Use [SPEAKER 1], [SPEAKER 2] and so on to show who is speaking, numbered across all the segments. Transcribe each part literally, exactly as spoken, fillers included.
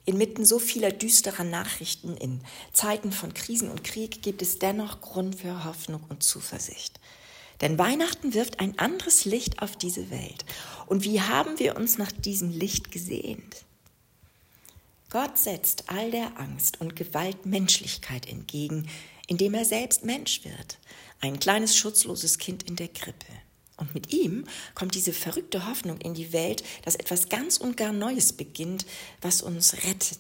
[SPEAKER 1] Inmitten so vieler düsterer Nachrichten, in Zeiten von Krisen und Krieg, gibt es dennoch Grund für Hoffnung und Zuversicht. Denn Weihnachten wirft ein anderes Licht auf diese Welt. Und wie haben wir uns nach diesem Licht gesehnt? Gott setzt all der Angst und Gewalt Menschlichkeit entgegen, indem er selbst Mensch wird, ein kleines schutzloses Kind in der Krippe. Und mit ihm kommt diese verrückte Hoffnung in die Welt, dass etwas ganz und gar Neues beginnt, was uns rettet.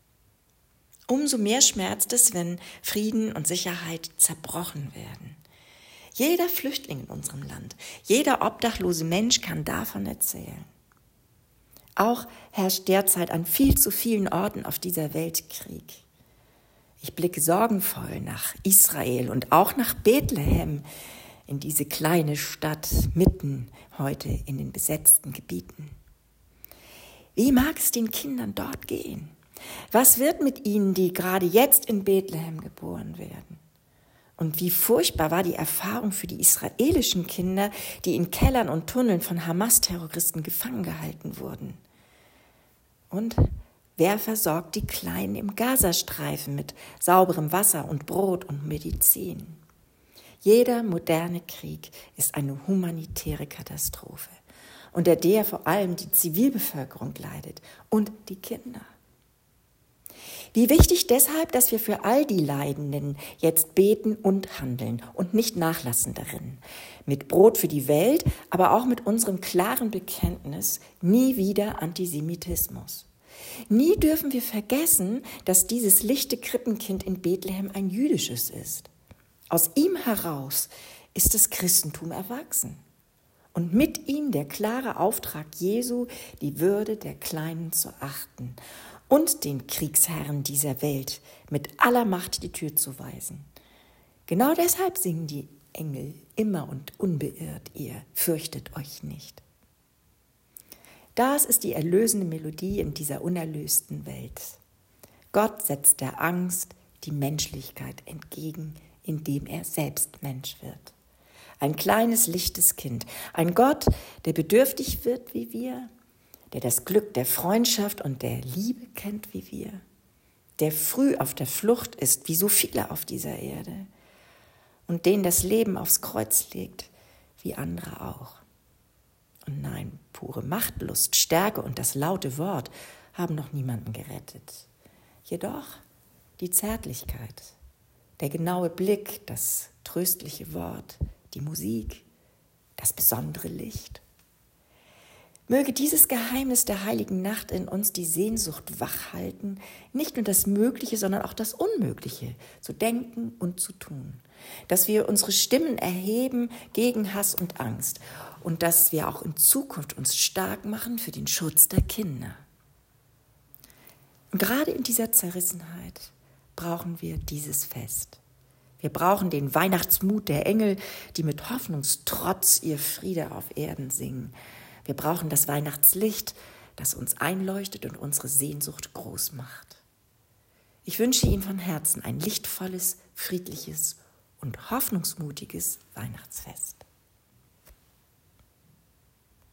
[SPEAKER 1] Umso mehr schmerzt es, wenn Frieden und Sicherheit zerbrochen werden. Jeder Flüchtling in unserem Land, jeder obdachlose Mensch kann davon erzählen. Auch herrscht derzeit an viel zu vielen Orten auf dieser Welt Krieg. Ich blicke sorgenvoll nach Israel und auch nach Bethlehem, in diese kleine Stadt mitten heute in den besetzten Gebieten. Wie mag es den Kindern dort gehen? Was wird mit ihnen, die gerade jetzt in Bethlehem geboren werden? Und wie furchtbar war die Erfahrung für die israelischen Kinder, die in Kellern und Tunneln von Hamas-Terroristen gefangen gehalten wurden? Und wer versorgt die Kleinen im Gazastreifen mit sauberem Wasser und Brot und Medizin? Jeder moderne Krieg ist eine humanitäre Katastrophe, unter der vor allem die Zivilbevölkerung leidet und die Kinder. Wie wichtig deshalb, dass wir für all die Leidenden jetzt beten und handeln und nicht nachlassen darin. Mit Brot für die Welt, aber auch mit unserem klaren Bekenntnis, nie wieder Antisemitismus. Nie dürfen wir vergessen, dass dieses lichte Krippenkind in Bethlehem ein jüdisches ist. Aus ihm heraus ist das Christentum erwachsen. Und mit ihm der klare Auftrag Jesu, die Würde der Kleinen zu achten und den Kriegsherren dieser Welt mit aller Macht die Tür zu weisen. Genau deshalb singen die Engel immer und unbeirrt, ihr fürchtet euch nicht. Das ist die erlösende Melodie in dieser unerlösten Welt. Gott setzt der Angst die Menschlichkeit entgegen, indem er selbst Mensch wird. Ein kleines, lichtes Kind, ein Gott, der bedürftig wird wie wir, der das Glück der Freundschaft und der Liebe kennt wie wir, der früh auf der Flucht ist, wie so viele auf dieser Erde, und den das Leben aufs Kreuz legt, wie andere auch. Und nein, pure Machtlust, Stärke und das laute Wort haben noch niemanden gerettet. Jedoch die Zärtlichkeit, der genaue Blick, das tröstliche Wort, die Musik, das besondere Licht. Möge dieses Geheimnis der heiligen Nacht in uns die Sehnsucht wachhalten, nicht nur das Mögliche, sondern auch das Unmögliche zu denken und zu tun. Dass wir unsere Stimmen erheben gegen Hass und Angst und dass wir auch in Zukunft uns stark machen für den Schutz der Kinder. Und gerade in dieser Zerrissenheit brauchen wir dieses Fest. Wir brauchen den Weihnachtsmut der Engel, die mit Hoffnungstrotz ihr Friede auf Erden singen. Wir brauchen das Weihnachtslicht, das uns einleuchtet und unsere Sehnsucht groß macht. Ich wünsche Ihnen von Herzen ein lichtvolles, friedliches und hoffnungsmutiges Weihnachtsfest.